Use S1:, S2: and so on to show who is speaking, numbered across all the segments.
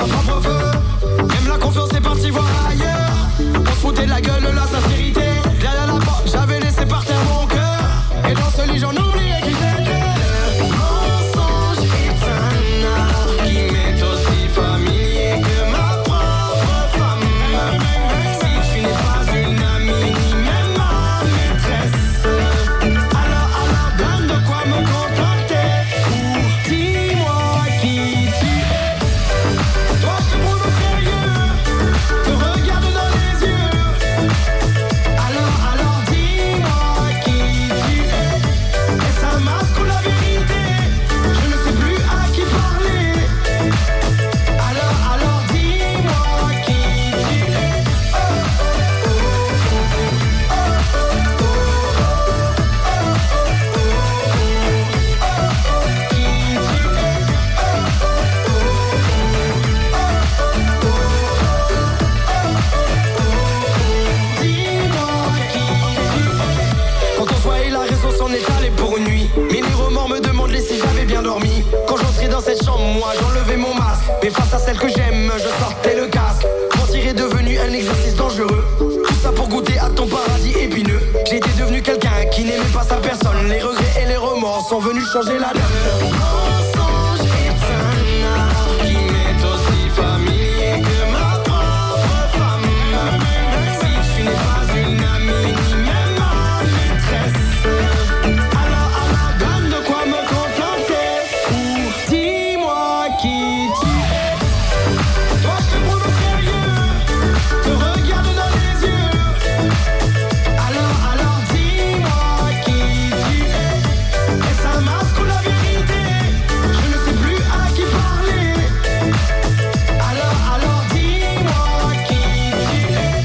S1: son propre feu. Même la confiance est partie voir ailleurs. On se foutait de la gueule, la sincérité. Derrière la porte, j'avais laissé par terre mon cœur. Et dans ce lit, j'en oubliais qui j'étais. Le mensonge est un art qui m'est aussi familier que ma propre femme. Si tu n'es pas une amie, ni même ma maîtresse, alors donne de quoi me contenter. Ou dis-moi qui tu es. Toi, je te prends au sérieux, te regarde dans les yeux. Alors dis-moi qui tu es. Est-ce un masque ou la vérité? Je ne sais plus à qui parler. Alors dis-moi qui tu es. Quand on se voyait, la raison s'en est allée pour une nuit. Mais les remords me demandent si j'avais bien dormi. Quand j'entrais dans cette chambre, moi j'enlevais mon masque. Mais face à celle que j'aime, je sortais le casque. Mentir est devenu un exercice dangereux. Tout ça pour goûter à ton paradis épineux. J'étais devenu quelqu'un qui n'aimait pas sa personne. Les regrets et les remords sont venus changer la donne. Le mensonge est un art qui m'est aussi familier que ma propre femme. Si tu n'es pas une amie, ni même ma maîtresse, alors donne de quoi me contenter. Ou dis-moi qui tu es. Toi, je te prends au sérieux, te regarde dans les yeux. Alors dis-moi qui tu es. Est-ce un masque ou la vérité? Je ne sais plus à qui parler. Alors dis-moi qui tu es.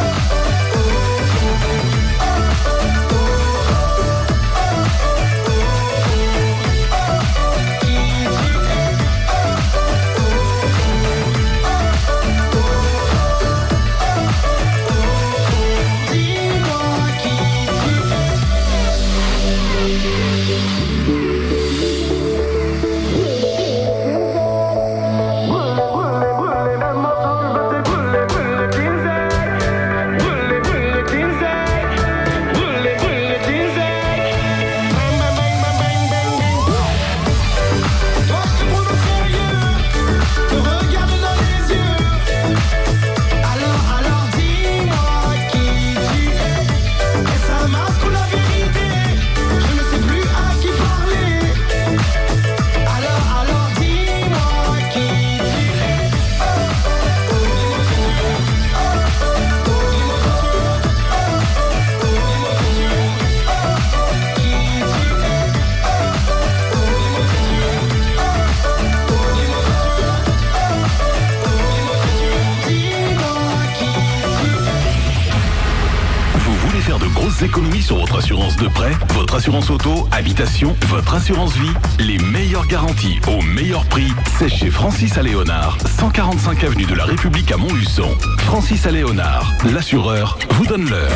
S2: Économies sur votre assurance de prêt, votre assurance auto, habitation, votre assurance vie. Les meilleures garanties au meilleur prix, c'est chez Francis à Léonard, 145 avenue de la République à Montluçon. Francis à Léonard, l'assureur vous donne l'heure.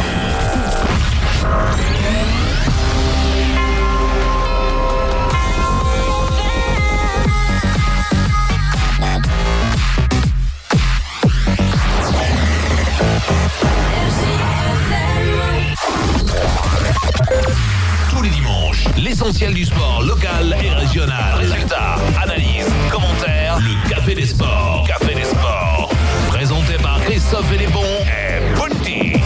S3: Tous les dimanches, l'essentiel du sport local et régional. Résultats, analyses, commentaires, le Café des Sports. Café des Sports. Présenté par Christophe Elébon et Bunty.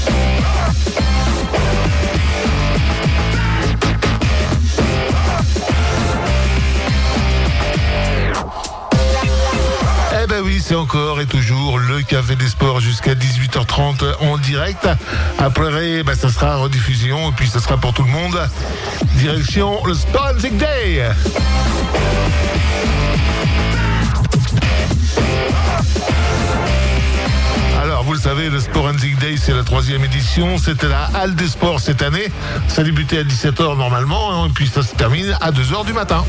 S4: Eh ben oui, c'est encore et toujours le Café des Sports jusqu'à 18h30 en direct. Après, ça sera rediffusion et puis ça sera pour tout le monde. Direction le Sporting Day. Alors, vous le savez, le Sporting Day, c'est la 3e édition. C'était la Halle des Sports cette année. Ça débutait à 17h normalement, et puis ça se termine à 2h du matin.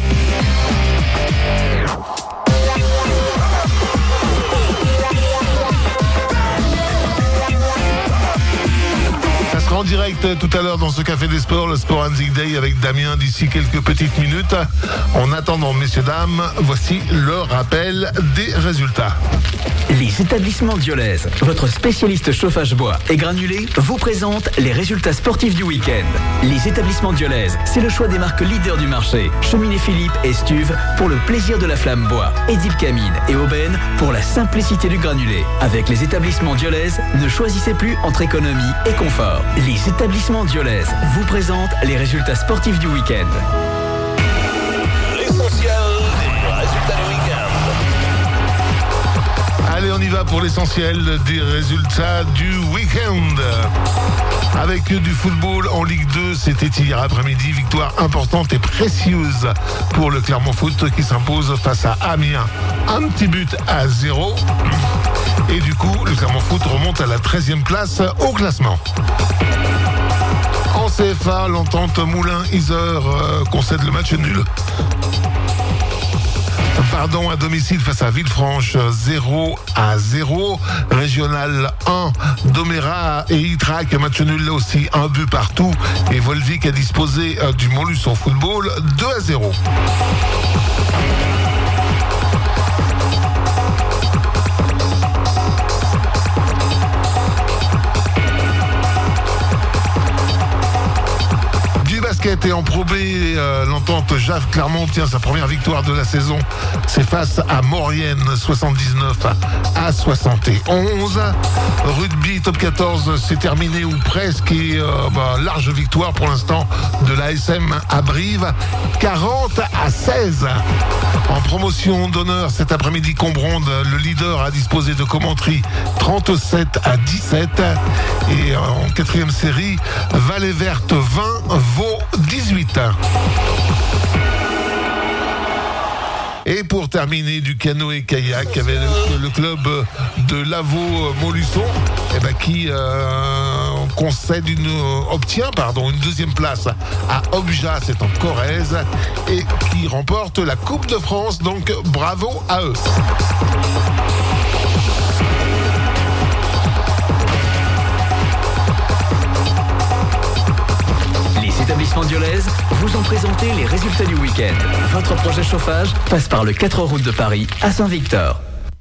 S4: En direct tout à l'heure dans ce Café des Sports, le Sport and Zig Day avec Damien d'ici quelques petites minutes. En attendant, messieurs, dames, voici le rappel des résultats.
S5: Les établissements Diolèze, votre spécialiste chauffage bois et granulé, vous présente les résultats sportifs du week-end. Les établissements Diolèze, c'est le choix des marques leaders du marché. Cheminée Philippe et Stuve pour le plaisir de la flamme bois. Edip Camine et Aubaine pour la simplicité du granulé. Avec les établissements Diolèze, ne choisissez plus entre économie et confort. Les établissements Diolèze vous présentent les résultats sportifs du week-end.
S3: L'essentiel des résultats du week-end.
S4: Allez, on y va pour l'essentiel des résultats du week-end. Avec du football en Ligue 2, c'était hier après-midi. Victoire importante et précieuse pour le Clermont Foot qui s'impose face à Amiens. Un petit but à 0. Et du coup, le Clermont Foot remonte à la 13e place au classement. En CFA, l'entente Moulins-Isère concède le match nul. À domicile face à Villefranche, 0-0. Régional 1, Domérat et Ytrac, match nul là aussi, un but partout. Et Volvic a disposé du Montluçon Football, 2-0. Et en Pro B, l'entente Jave Clermont obtient sa première victoire de la saison. C'est face à Maurienne, 79-71. Rugby Top 14, c'est terminé ou presque. Et large victoire pour l'instant de l'ASM à Brive, 40-16. En promotion d'honneur cet après-midi, Combronde, le leader, a disposé de Commentry, 37-17. Et en quatrième série, Vallée Verte 20, Vaud 18. Et pour terminer, du canoë-kayak avec le club de Lavaux-Montluçon, qui obtient une deuxième place à Obja, c'est en Corrèze, et qui remporte la Coupe de France. Donc bravo à eux.
S5: Les établissements Diolèze vous ont présenté les résultats du week-end. Votre projet chauffage passe par le 4 route de Paris à Saint-Victor.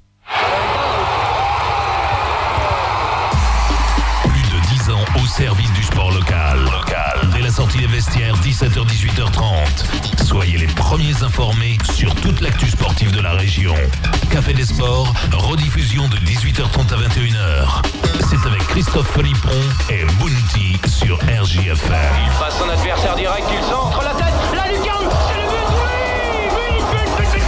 S3: Plus de 10 ans au service du sport local. Dès la sortie des vestiaires, 17h-18h30. Soyez les premiers informés sur toute l'actu sportive de la région. Café des Sports, rediffusion de 18h30 à 21h. C'est avec Christophe Philippon et Bounty sur RJFM.
S6: Il passe son adversaire direct, il centre la tête, la lucarne, c'est le but, oui, but.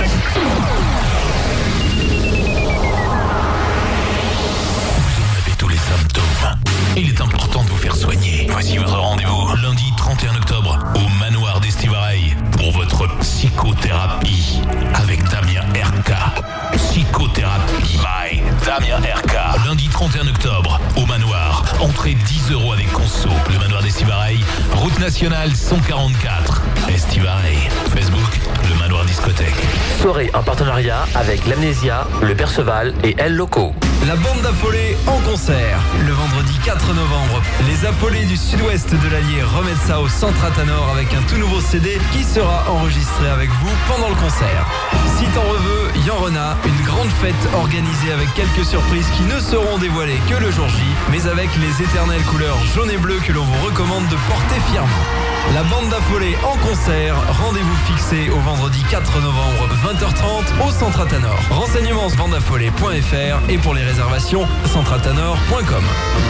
S3: Vous en avez tous les symptômes. Il est important de vous faire soigner. Voici votre rendez-vous lundi 31 octobre au Manoir d'Estivareil pour votre psychothérapie avec Damien RK. Psychothérapie by Damien RK. Lundi 31 octobre au Manoir. Entrée 10 € avec conso. Le Manoir d'Estivareil, route nationale 144. Estivareil. Facebook, le Manoir Discothèque.
S7: Soirée en partenariat avec l'Amnésia, le Perceval et El Loco.
S8: La bande d'Affolés en concert. Le vendredi 4 novembre, les Affolés du sud-ouest de l'Allier remettent ça au Centre Atanor avec un tout nouveau CD qui sera enregistré avec vous pendant le concert. Si t'en veux, Yan Rena, une grande fête organisée avec quelques surprises qui ne seront dévoilées que le jour J, mais avec les éternelles couleurs jaune et bleu que l'on vous recommande de porter fièrement. La bande d'Affolés en concert, rendez-vous fixé au vendredi 4 novembre 20h30 au Centre Atanor. Renseignements bandeaffolés.fr et pour les réservations centreatanor.com.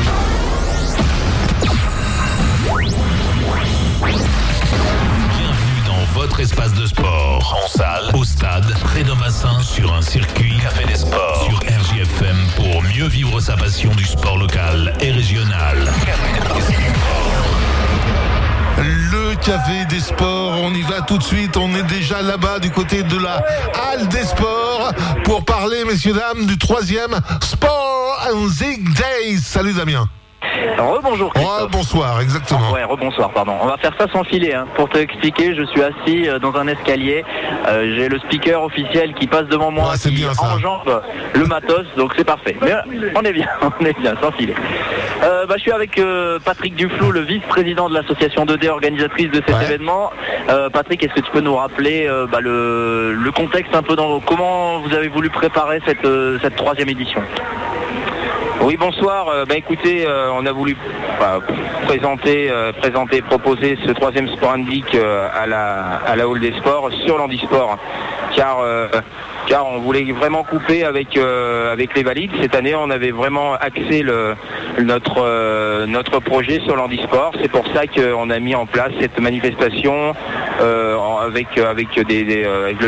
S3: Bienvenue dans votre espace de sport. En salle, au stade, près d'un bassin, sur un circuit. Café des Sports. Sur RJFM pour mieux vivre sa passion du sport local et régional.
S4: Le Café des Sports, on y va tout de suite. On est déjà là-bas du côté de la Halle des Sports pour parler, messieurs, dames, du 3e Sport and Zig Days. Salut Damien.
S9: Rebonjour Christophe.
S4: Bonsoir, exactement.
S9: Ouais, rebonsoir, pardon. On va faire ça sans filet. Pour te expliquer, je suis assis dans un escalier. J'ai le speaker officiel qui passe devant moi, qui enjambe le matos, donc c'est parfait. Mais on est bien, sans filet. Je suis avec Patrick Duflou, le vice-président de l'association 2D organisatrice de cet événement. Patrick, est-ce que tu peux nous rappeler le contexte un peu comment vous avez voulu préparer cette troisième édition?
S10: Oui, bonsoir. Écoutez, on a voulu proposer ce troisième Sport Handball à la Hall des Sports sur l'handisport, car on voulait vraiment couper avec les valides. Cette année, on avait vraiment axé notre projet sur l'handisport. C'est pour ça qu'on a mis en place cette manifestation avec le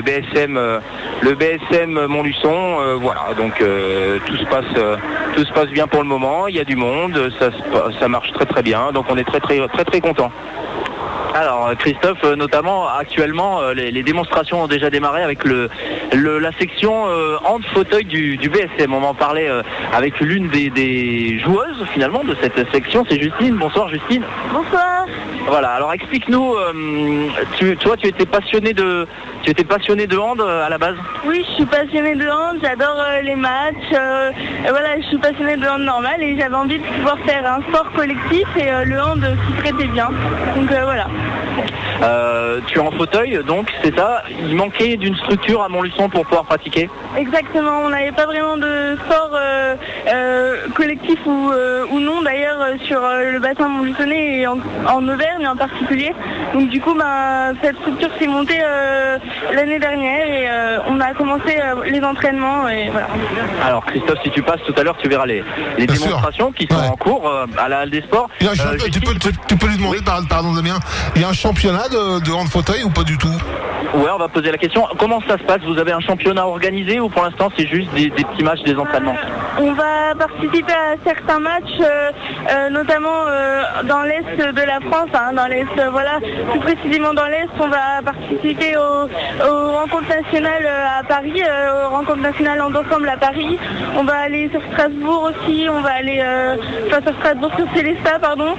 S10: BSM Montluçon. Voilà, donc tout se passe bien pour le moment. Il y a du monde, ça marche très très bien. Donc on est très très très très content.
S9: Alors Christophe, notamment actuellement, les démonstrations ont déjà démarré avec la section hand fauteuil du BSM. On en parlait avec l'une des joueuses finalement de cette section, c'est Justine. Bonsoir Justine.
S11: Bonsoir.
S9: Voilà, alors explique-nous, tu étais passionné de hand à la base? Oui, je suis passionnée de hand, j'adore les matchs,
S11: je suis passionnée de hand normal et j'avais envie de pouvoir faire un sport collectif et le hand s'y prêtait bien. Donc voilà.
S9: Tu es en fauteuil, donc c'est ça. Il manquait d'une structure à Montluçon pour pouvoir pratiquer?
S11: Exactement, on n'avait pas vraiment de sport collectif ou non d'ailleurs sur le bassin montluçonnais et en Auvergne en particulier. Donc du coup, cette structure s'est montée l'année dernière et on a commencé les entraînements et voilà.
S9: Alors Christophe, si tu passes tout à l'heure, tu verras les démonstrations qui sont en cours à la Halle des Sports.
S4: Tu peux lui demander, pardon Damien, il y a un championnat de hand fauteuil ou pas du tout?
S9: Ouais, on va poser la question. Comment ça se passe? Vous avez un championnat organisé ou pour l'instant c'est juste des petits matchs, des entraînements?
S11: On va participer à certains matchs, notamment dans l'Est de la France, dans l'Est, plus précisément dans l'Est, on va participer aux rencontres nationales à Paris, aux rencontres nationales en ensemble à Paris. On va aller sur Strasbourg aussi, on va aller sur Strasbourg, sur Célestat, pardon,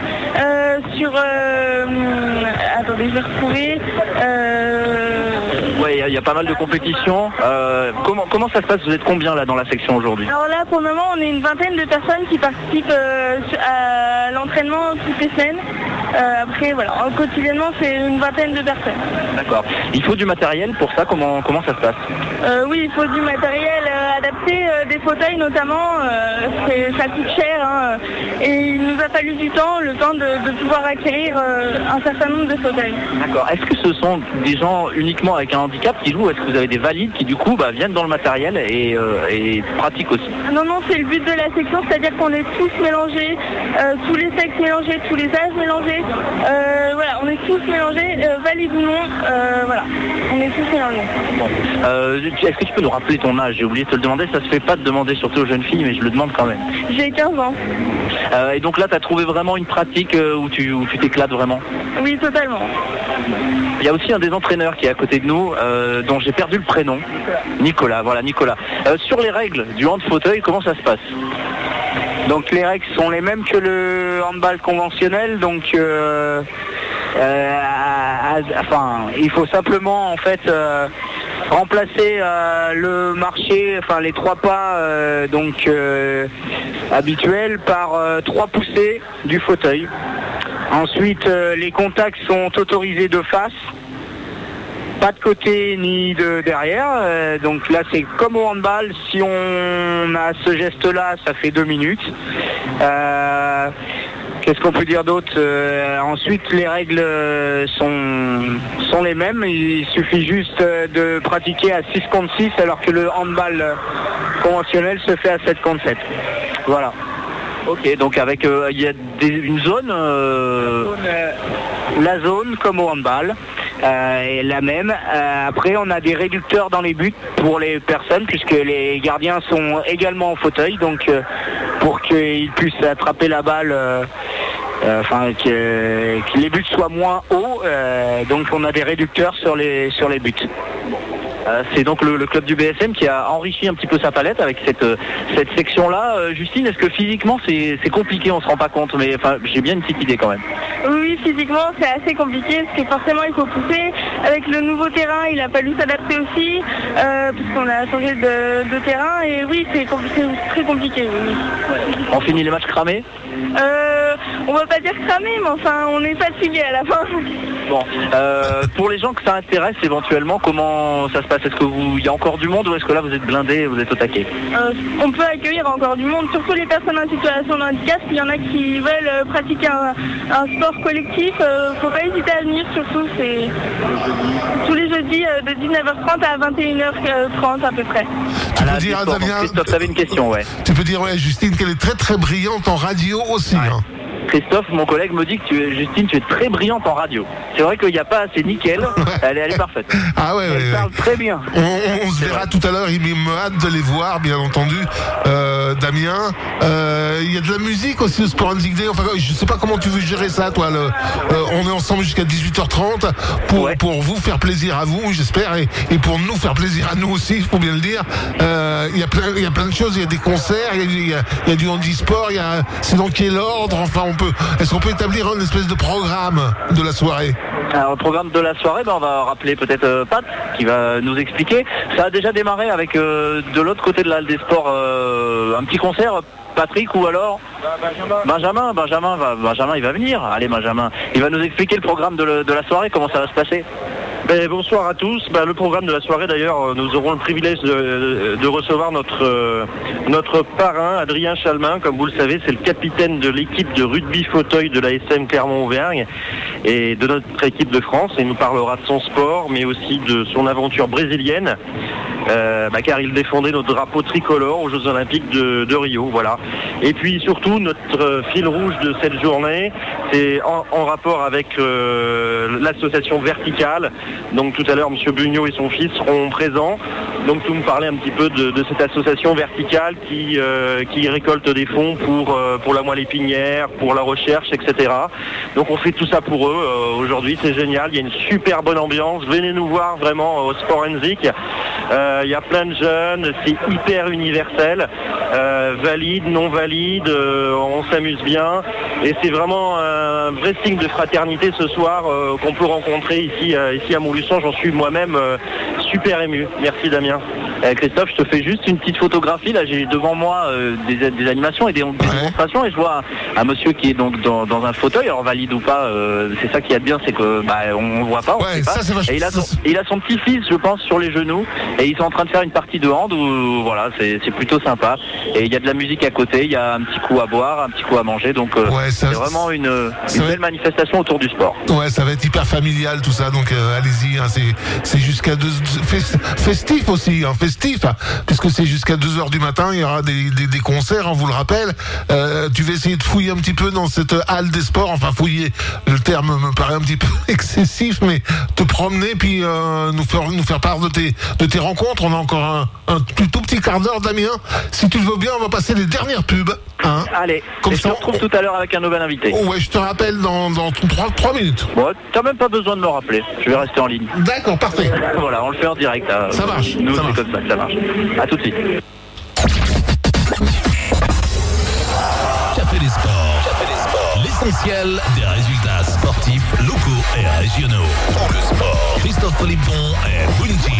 S11: attendez, je vais retrouver.
S9: Ouais, il y a pas mal de compétitions. Comment ça se passe? Vous êtes combien là dans la section aujourd'hui?
S11: Alors là, pour le moment, on est une vingtaine de personnes qui participent à l'entraînement toutes les semaines. Après, quotidiennement, c'est une vingtaine de personnes.
S9: D'accord. Il faut du matériel pour ça? Comment ça se passe?
S11: Oui, il faut du matériel adapté, des fauteuils notamment. Ça coûte cher. Et il nous a fallu du temps, le temps de pouvoir acquérir un certain nombre de fauteuils.
S9: D'accord. Est-ce que ce sont des gens uniquement avec un handicap qui jouent? Est-ce que vous avez des valides qui du coup viennent dans le matériel et pratiquent aussi?
S11: Non, c'est le but de la section, c'est-à-dire qu'on est tous mélangés, tous les sexes mélangés, tous les âges mélangés. On est tous mélangés, valides ou non, on est tous mélangés.
S9: Bon. Est-ce que tu peux nous rappeler ton âge? J'ai oublié de te le demander, ça se fait pas de demander surtout aux jeunes filles, mais je le demande quand même.
S11: J'ai 15 ans.
S9: Et donc là, tu as trouvé vraiment une pratique où tu t'éclates vraiment?
S11: Oui, totalement.
S9: Il y a aussi un des entraîneurs qui est à côté de nous, dont j'ai perdu le prénom. Nicolas, voilà, Nicolas. Sur les règles du hand fauteuil, comment ça se passe?
S10: Donc les règles sont les mêmes que le handball conventionnel, donc il faut simplement en fait remplacer le marché, les 3 pas habituels par 3 poussées du fauteuil. Ensuite, les contacts sont autorisés de face, pas de côté ni de derrière. Donc là, c'est comme au handball. Si on a ce geste-là, ça fait 2 minutes. Qu'est-ce qu'on peut dire d'autre? Ensuite, les règles sont les mêmes. Il suffit juste de pratiquer à 6 contre 6, alors que le handball conventionnel se fait à 7 contre 7. Voilà.
S9: Ok, donc avec il y a une zone
S10: la zone comme au handball est la même. Après, on a des réducteurs dans les buts pour les personnes, puisque les gardiens sont également en fauteuil, donc pour qu'ils puissent attraper la balle, que les buts soient moins hauts, donc on a des réducteurs sur les buts.
S9: C'est donc le club du BSM qui a enrichi un petit peu sa palette avec cette section-là. Justine, est-ce que physiquement c'est compliqué? On se rend pas compte, mais enfin j'ai bien une petite idée quand même.
S11: Oui, physiquement c'est assez compliqué parce que forcément il faut pousser. Avec le nouveau terrain, il a fallu s'adapter aussi puisqu'on a changé de terrain et oui, c'est très compliqué. Oui.
S9: On finit les matchs cramés?
S11: On va pas dire cramé, mais enfin on est fatigué à la fin.
S9: Bon, pour les gens que ça intéresse éventuellement, comment ça se passe? Est-ce que il y a encore du monde ou est-ce que là vous êtes blindés, vous êtes au taquet?
S11: On peut accueillir encore du monde, surtout les personnes en situation de handicap. S'il y en a qui veulent pratiquer un sport collectif, faut pas hésiter à venir, surtout c'est tous les jeudis de 19h30 à 21h30 à peu près.
S4: Tu peux dire, Damien,
S9: Christophe, tu avais une question, ouais.
S4: Tu peux dire, ouais, Justine, qu'elle est très très brillante en radio aussi.
S9: Ouais.
S4: Hein.
S9: Christophe, mon collègue, me dit que Justine, tu es très brillante en radio. C'est vrai qu'il n'y a pas assez nickel, elle est parfaite.
S4: Ah ouais,
S9: elle parle très bien.
S4: On se verra tout à l'heure, il me hâte de les voir, bien entendu. Damien, il y a de la musique aussi au Sporting Day. Enfin, je sais pas comment tu veux gérer ça, toi. On est ensemble jusqu'à 18h30 pour vous faire plaisir à vous, j'espère, et pour nous faire plaisir à nous aussi, il faut bien le dire. Il y a plein de choses, il y a des concerts, il y a du handisport, c'est dans quel ordre? Enfin, est-ce qu'on peut établir une espèce de programme de la soirée?
S9: Alors, le programme de la soirée, on va rappeler peut-être Pat qui va nous expliquer. Ça a déjà démarré avec de l'autre côté de la halle des sports un petit concert. Patrick ou alors Benjamin il va venir. Allez Benjamin, il va nous expliquer le programme de la soirée, comment ça va se passer.
S12: Bonsoir à tous. Le programme de la soirée d'ailleurs, nous aurons le privilège de recevoir notre parrain Adrien Chalmin. Comme vous le savez, c'est le capitaine de l'équipe de rugby fauteuil de l'ASM Clermont-Auvergne et de notre équipe de France. Il nous parlera de son sport mais aussi de son aventure brésilienne. Car il défendait notre drapeau tricolore aux Jeux Olympiques de Rio, voilà. Et puis surtout notre fil rouge de cette journée, c'est en rapport avec l'association Verticale. Donc tout à l'heure, M. Bugnot et son fils seront présents. Donc tout me parler un petit peu de cette association Verticale qui récolte des fonds pour la moelle épinière, pour la recherche, etc. Donc on fait tout ça pour eux. Aujourd'hui, c'est génial. Il y a une super bonne ambiance. Venez nous voir vraiment au Sporrenzik. Il y a plein de jeunes, c'est hyper universel, valide, non valide, on s'amuse bien et c'est vraiment un vrai signe de fraternité ce soir qu'on peut rencontrer ici à Montluçon. J'en suis moi-même super ému. Merci Damien. Christophe, je te fais juste une petite photographie. Là, j'ai devant moi des animations et des démonstrations et je vois un monsieur qui est donc dans un fauteuil, alors valide ou pas, c'est ça qui est bien, c'est que on le voit pas, on sait pas. Et il a son petit-fils, je pense, sur les genoux et ils sont en train de faire une partie de hand où voilà, c'est plutôt sympa. Et il y a de la musique à côté, il y a un petit coup à boire, un petit coup à manger, donc c'est vraiment une belle manifestation autour du sport.
S4: Ouais, ça va être hyper familial tout ça, donc allez-y, hein, c'est jusqu'à festif aussi, hein, festif, puisque c'est jusqu'à 2h du matin, il y aura des concerts, on vous le rappelle. Tu vas essayer de fouiller un petit peu dans cette halle des sports, enfin fouiller, le terme me paraît un petit peu excessif, mais te promener puis nous faire part de tes rencontres. On a encore un tout petit quart d'heure, Damien. Si tu le veux bien, on va passer les dernières pubs. Hein.
S9: Allez, comme ça, on se retrouve tout à l'heure avec un nouvel invité.
S4: Oh ouais, je te rappelle dans 3 minutes.
S9: Bon, t'as même pas besoin de me rappeler. Je vais rester en ligne.
S4: D'accord, parfait.
S9: Voilà, on le fait en direct.
S4: Ça marche.
S9: Nous, c'est comme ça que ça marche. À tout de suite.
S3: Café des sports. L'essentiel des résultats sportifs locaux et régionaux. Pour le sport, Christophe Philippon et Bunty.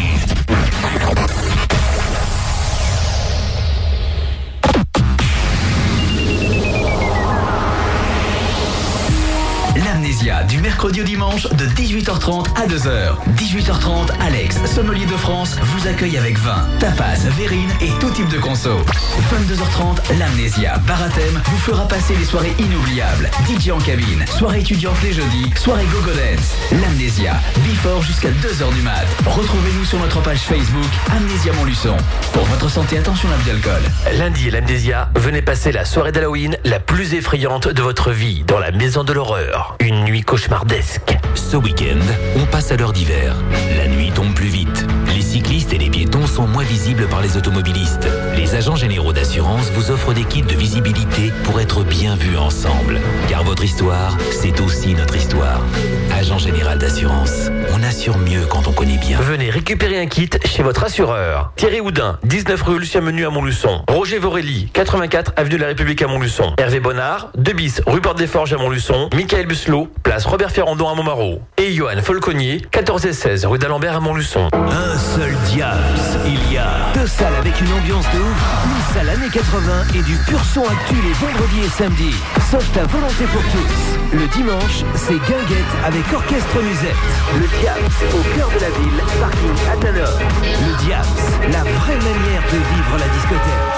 S5: L'Amnésia, du mercredi au dimanche de 18h30 à 2h. 18h30, Alex, sommelier de France, vous accueille avec vin, tapas, verrine et tout type de conso. 22h30, l'Amnésia, bar à thème, vous fera passer des soirées inoubliables. DJ en cabine, soirée étudiante les jeudis, soirée go-go dance. L'Amnésia, before jusqu'à 2h du mat. Retrouvez-nous sur notre page Facebook, Amnésia Montluçon. Pour votre santé, attention à l'alcool.
S7: Lundi, l'Amnésia, venez passer la soirée d'Halloween la plus effrayante de votre vie dans la maison de l'horreur. Une nuit cauchemardesque.
S13: Ce week-end, on passe à l'heure d'hiver. La nuit tombe plus vite. Les cyclistes et les piétons sont moins visibles par les automobilistes. Les agents généraux d'assurance vous offrent des kits de visibilité pour être bien vus ensemble. Car votre histoire, c'est aussi notre histoire. Agent général d'assurance, on assure mieux quand on connaît bien.
S7: Venez récupérer un kit chez votre assureur. Thierry Houdin, 19 rue Lucien Menu à Montluçon. Roger Vorelli, 84 avenue de la République à Montluçon. Hervé Bonnard, 2 bis rue Porte des Forges à Montluçon. Michael Busselot, place Robert Ferrandon à Montmarault. Et Johan Folconier, 14 et 16 rue d'Alembert à Montluçon.
S14: Un seul Diams, il y a 2 salles avec une ambiance de ouf, une salle années 80 et du pur son actu les vendredis et samedis. Sauf ta volonté pour tous. Le dimanche, c'est Guinguette avec Orchestre Musette. Le Diams, au cœur de la ville, parking à Tanor. Le Diams, la vraie manière de vivre la discothèque.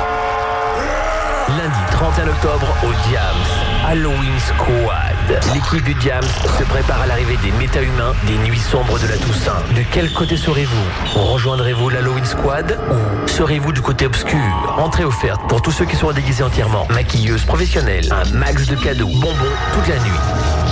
S7: Lundi 31 octobre au Diams, Halloween Squad. L'équipe du Diams se prépare à l'arrivée des méta-humains des nuits sombres de la Toussaint. De quel côté serez-vous? Rejoindrez-vous l'Halloween Squad ou serez-vous du côté obscur? Entrée offerte pour tous ceux qui seront déguisés entièrement. Maquilleuse professionnelle, un max de cadeaux, bonbons toute la nuit.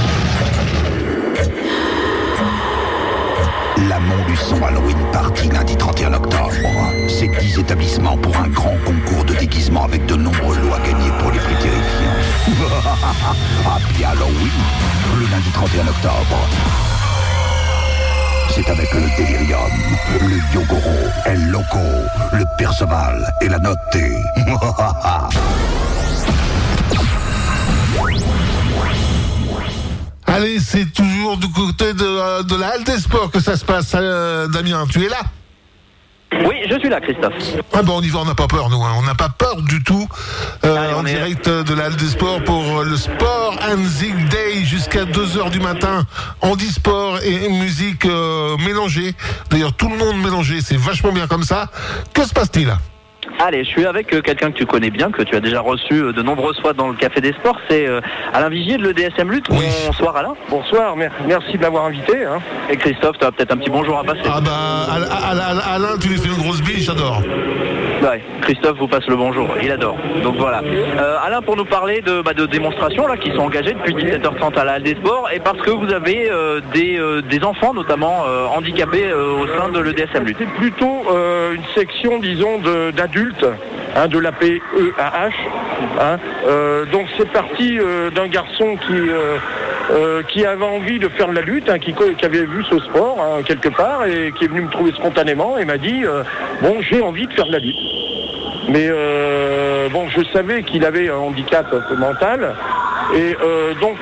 S15: La Montluçon Halloween Party lundi 31 octobre. C'est 10 établissements pour un grand concours de déguisement avec de nombreux lots à gagner pour les prix terrifiants. Happy Halloween, le lundi 31 octobre. C'est avec le Délirium, le Yogoro, El Loco, le Perceval et la Notée.
S4: Allez, c'est toujours du côté de la Halle des Sports que ça se passe. Damien, tu es là?
S9: Oui, je suis là, Christophe.
S4: Ah bon, on y va, on n'a pas peur, nous. On n'a pas peur du tout.
S9: Allez,
S4: en direct de la Halle des Sports pour le Sport and Zik Day jusqu'à 2h du matin. Handisport et musique mélangée. D'ailleurs, tout le monde mélangé, c'est vachement bien comme ça. Que se passe-t-il là?
S9: Allez, je suis avec quelqu'un que tu connais bien, que tu as déjà reçu de nombreuses fois dans le Café des Sports, c'est Alain Vigier de l'EDSM Lutte. Oui. Bonsoir Alain.
S16: Bonsoir, merci de m'avoir invité. Hein.
S9: Et Christophe, tu as peut-être un petit bonjour à passer.
S4: Ah bah, Alain, tu lui fais une grosse bille, j'adore.
S9: Ouais, Christophe vous passe le bonjour, il adore. Donc voilà. Alain, pour nous parler de démonstrations là, qui sont engagées depuis 17h30 à la Halle des Sports, et parce que vous avez des enfants notamment handicapés au sein de l'EDSM Lutte.
S16: C'est plutôt une section, disons, d'adultes, hein, de l'APEAH. Hein. Donc c'est parti d'un garçon qui avait envie de faire de la lutte, hein, qui avait vu ce sport hein, quelque part et qui est venu me trouver spontanément et m'a dit bon, j'ai envie de faire de la lutte. Mais bon, je savais qu'il avait un handicap un peu mental et donc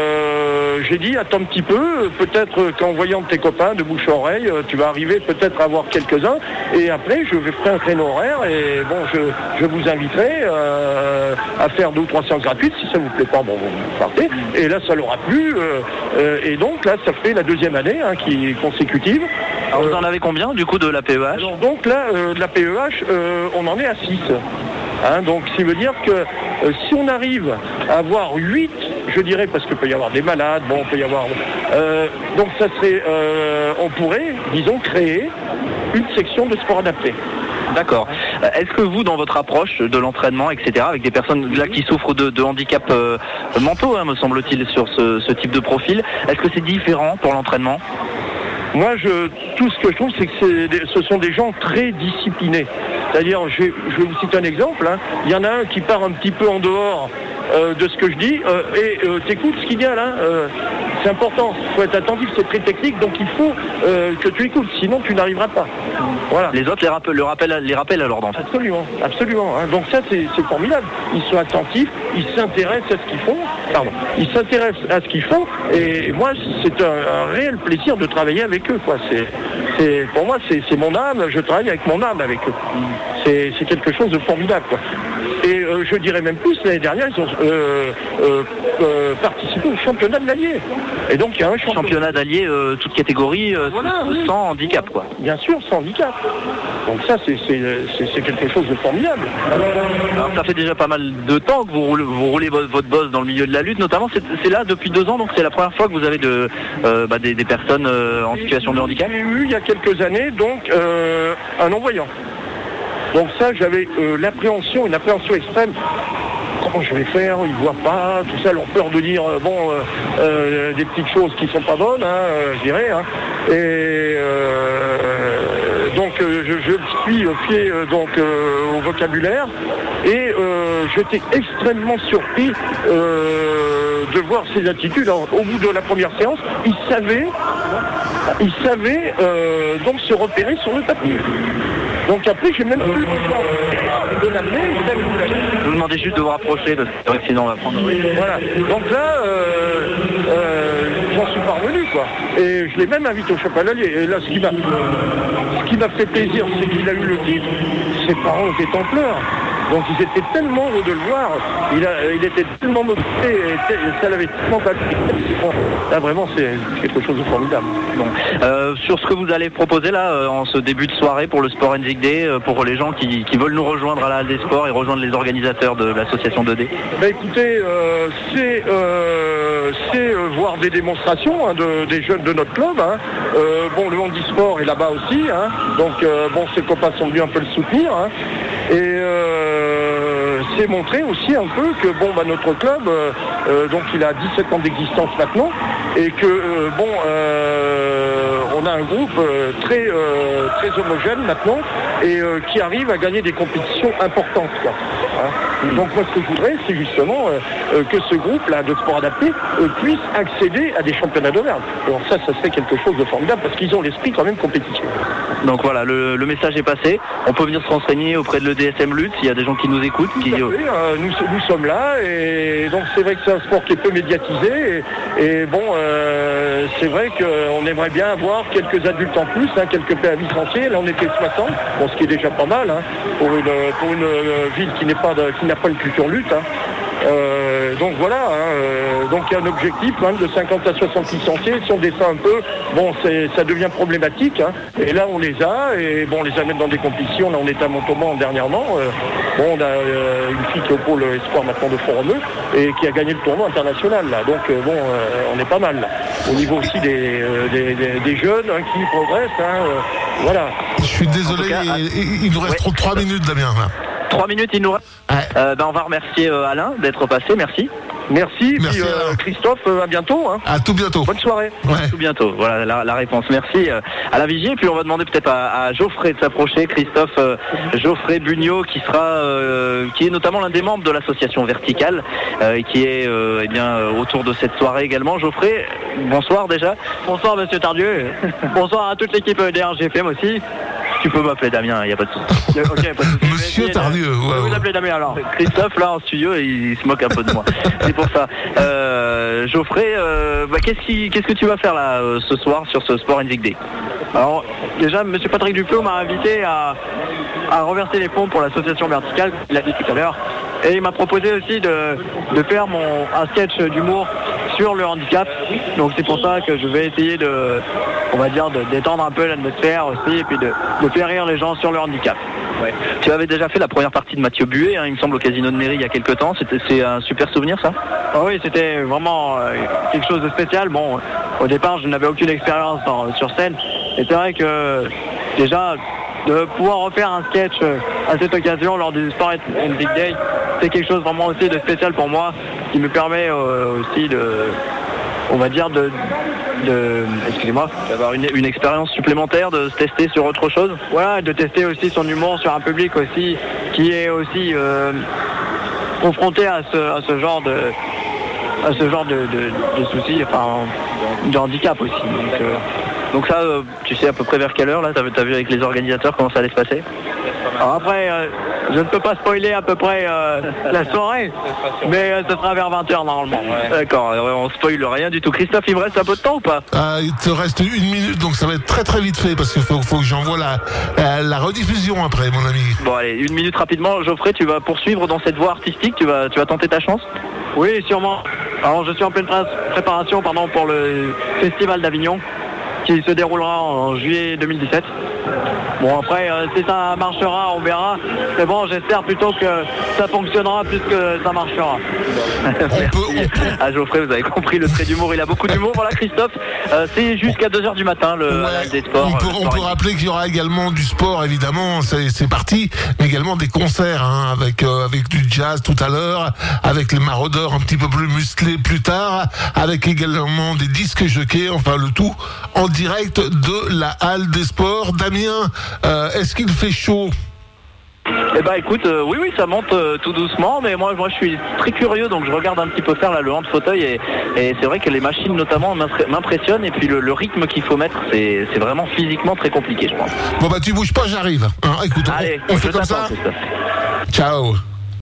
S16: j'ai dit attends un petit peu, peut-être qu'en voyant tes copains de bouche à oreille, tu vas arriver peut-être à avoir quelques-uns et après je vais faire un créneau horaire et bon, je vous inviterai à faire 2 ou 3 séances gratuites. Si ça vous plaît pas, bon, vous partez. Et là ça leur a plu et donc là ça fait la 2e année hein, qui est consécutive.
S9: Alors vous en avez combien du coup de la PEH?
S16: Alors, donc là de la PEH on en est à 6. Hein, donc, ça veut dire que si on arrive à avoir 8, je dirais, parce qu'il peut y avoir des malades, bon, peut y avoir... donc, ça serait... on pourrait, disons, créer une section de sport adapté.
S9: D'accord. Est-ce que vous, dans votre approche de l'entraînement, etc., avec des personnes là qui souffrent de handicaps mentaux, hein, me semble-t-il, sur ce type de profil, est-ce que c'est différent pour l'entraînement?
S16: Moi, tout ce que je trouve, c'est que ce sont des gens très disciplinés. C'est-à-dire, je vais vous citer un exemple. Hein. Il y en a un qui part un petit peu en dehors de ce que je dis et t'écoutes ce qu'il dit là. C'est important, il faut être attentif, c'est très technique, donc il faut que tu écoutes, sinon tu n'arriveras pas. Voilà.
S9: Les autres les rappellent à l'ordre en fait.
S16: Absolument, absolument. Hein. Donc ça c'est formidable. Ils sont attentifs, ils s'intéressent à ce qu'ils font. Pardon. Ils s'intéressent à ce qu'ils font et moi c'est un réel plaisir de travailler avec eux. Quoi. Pour moi c'est mon âme, je travaille avec mon âme avec eux. C'est quelque chose de formidable. Quoi. Et je dirais même plus, l'année dernière, ils ont participé au championnat de l'Allier. Et donc il y a un
S9: championnat d'Allier, toute catégorie, voilà, sans handicap, quoi.
S16: Bien sûr, sans handicap. Donc ça, c'est quelque chose de formidable.
S9: Alors ça fait déjà pas mal de temps que vous roulez votre boss dans le milieu de la lutte, notamment c'est là depuis 2 ans, donc c'est la première fois que vous avez des personnes en situation de handicap.
S16: J'ai eu il y a quelques années donc un non-voyant. Donc ça, j'avais l'appréhension, une appréhension extrême. Comment je vais faire? Ils ne voient pas, tout ça, leur peur de dire, des petites choses qui ne sont pas bonnes, hein, je dirais. Hein. Et donc je suis fier au vocabulaire et j'étais extrêmement surpris de voir ses attitudes. Alors, au bout de la première séance, il savait donc se repérer sur le tapis. Donc après, j'ai même plus de l'amener.
S9: Je vous demandais juste de vous rapprocher, parce que sinon on va prendre.
S16: Voilà. Donc là, j'en suis parvenu, quoi. Et je l'ai même invité au Chapelalier. Et là, ce qui m'a fait plaisir, c'est qu'il a eu le titre. Ses parents étaient en pleurs. Donc ils étaient tellement heureux de le voir, il était tellement motivé, et ça l'avait tellement battu. Là vraiment c'est quelque chose de formidable.
S9: Bon. Sur ce que vous allez proposer là en ce début de soirée pour le Sport Music Day, pour les gens qui veulent nous rejoindre à la Halle des Sports et rejoindre les organisateurs de l'association 2D.
S16: Écoutez, c'est voir des démonstrations des jeunes de notre club. Hein. Le handisport est là-bas aussi, hein. Donc ses copains sont venus un peu le soutenir. Hein. Et c'est montrer aussi un peu que notre club, donc il a 17 ans d'existence maintenant, et que on a un groupe très homogène maintenant et qui arrive à gagner des compétitions importantes, quoi. Hein. Donc moi ce que je voudrais, c'est justement que ce groupe-là de sport adapté puisse accéder à des championnats d'Auvergne. Alors ça serait quelque chose de formidable parce qu'ils ont l'esprit quand même compétition.
S9: Donc voilà, le message est passé. On peut venir se renseigner auprès de l'EDSM Lutte s'il y a des gens qui nous écoutent.
S16: Nous sommes là et donc c'est vrai que c'est un sport qui est peu médiatisé et c'est vrai qu'on aimerait bien avoir quelques adultes en plus, hein, quelques licenciés. Là on était 60, ce qui est déjà pas mal hein, pour une ville qui n'a pas une culture lutte. Hein. Donc voilà, donc il y a un objectif quand même de 50 à 60 licenciés. Si on descend un peu, ça devient problématique. Hein. Et là on les a, et on les amène dans des compétitions. Là on était à Montauban dernièrement. On a une fille qui est au pôle espoir maintenant de Font-Romeu et qui a gagné le tournoi international. Là. Donc on est pas mal là. Au niveau aussi des jeunes hein, qui progressent. Hein, voilà.
S4: Je suis désolé, il nous reste 3 minutes, Damien. Là.
S9: 3 minutes, il nous reste. On va remercier Alain d'être passé, merci.
S16: Merci puis, Christophe, à bientôt. Hein.
S4: À tout bientôt.
S16: Bonne soirée.
S4: Ouais.
S9: À tout bientôt, voilà la réponse. Merci à la vigie. Et puis on va demander peut-être à Geoffrey de s'approcher. Christophe Geoffrey Bugnot, qui est notamment l'un des membres de l'association Verticale, et qui est autour de cette soirée également. Geoffrey, bonsoir déjà.
S17: Bonsoir Monsieur Tardieu. Bonsoir à toute l'équipe d'RGFM aussi.
S9: Tu peux m'appeler Damien, il n'y a pas de souci.
S17: Ok, pas de souci.
S4: Monsieur Tardieu,
S17: je vais vous appeler Damien alors.
S9: Christophe, là en studio, il se moque un peu de moi. C'est pour ça. Geoffrey, qu'est-ce que tu vas faire là ce soir sur ce Sport Music Day?
S17: Alors, déjà, Monsieur Patrick Duflo m'a invité à reverser les fonds pour l'association Verticale, il l'a dit tout à l'heure. Et il m'a proposé aussi de faire un sketch d'humour sur le handicap. Donc c'est pour ça que je vais essayer de détendre un peu l'atmosphère aussi et puis de faire rire les gens sur le handicap.
S9: Ouais. Tu avais déjà fait la première partie de Mathieu Buet, hein, il me semble, au Casino de Mairie il y a quelques temps. C'est un super souvenir, ça?
S17: Oui, c'était vraiment quelque chose de spécial. Bon, au départ, je n'avais aucune expérience sur scène. Et c'est vrai que déjà, de pouvoir refaire un sketch à cette occasion lors du Sport Music Day, c'est quelque chose vraiment aussi de spécial pour moi, qui me permet aussi
S9: d'avoir une expérience supplémentaire, de se tester sur autre chose.
S17: Voilà, de tester aussi son humour sur un public aussi qui est aussi confronté à ce genre de soucis, enfin de handicap aussi.
S9: Donc ça, tu sais à peu près vers quelle heure là? T'as vu avec les organisateurs comment ça allait se passer?
S17: Alors après, je ne peux pas spoiler à peu près la soirée, mais ce sera vers 20h normalement.
S9: Ouais. D'accord, on spoile rien du tout. Christophe, il me reste un peu de temps ou pas?
S4: Il te reste 1 minute, donc ça va être très très vite fait parce qu'il faut que j'envoie la rediffusion après, mon ami.
S9: Bon allez, 1 minute rapidement. Geoffrey, tu vas poursuivre dans cette voie artistique, tu vas tenter ta chance?
S17: Oui, sûrement. Alors je suis en pleine préparation pour le Festival d'Avignon, qui se déroulera en juillet 2017. Bon après, si ça marchera, on verra. Mais bon, j'espère plutôt que ça fonctionnera plus que ça marchera.
S9: Ah Geoffrey, vous avez compris le trait d'humour, il a beaucoup d'humour. Voilà Christophe, c'est jusqu'à 2h du matin le des sports.
S4: On peut rappeler qu'il y aura également du sport, évidemment, c'est parti, mais également des concerts hein, avec du jazz tout à l'heure, avec les maraudeurs un petit peu plus musclés plus tard, avec également des disques jockeys, enfin le tout en direct de la Halle des Sports. Damien, est-ce qu'il fait chaud ?
S9: Eh ben écoute, oui, ça monte tout doucement, mais moi je suis très curieux, donc je regarde un petit peu faire là, le hand fauteuil et c'est vrai que les machines notamment m'impressionnent, et puis le rythme qu'il faut mettre, c'est vraiment physiquement très compliqué, je pense.
S4: Bon bah tu bouges pas, j'arrive. Hein, écoute,
S9: allez,
S4: on fait comme ça. Ciao.